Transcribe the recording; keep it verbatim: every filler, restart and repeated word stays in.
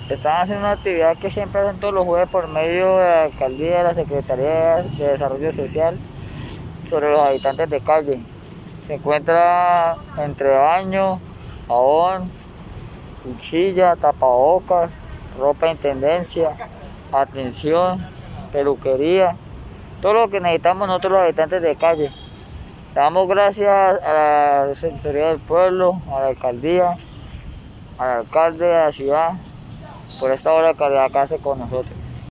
Están haciendo una actividad que siempre hacen todos los jueves por medio de la alcaldía, de la Secretaría de Desarrollo Social, sobre los habitantes de calle. Se encuentra entre baño, jabón, cuchilla, tapabocas, ropa de intendencia, atención, peluquería, todo lo que necesitamos nosotros los habitantes de calle. Damos gracias a la Defensoría del Pueblo, a la alcaldía, al alcalde de la ciudad, por esta obra de caridad que hace con nosotros.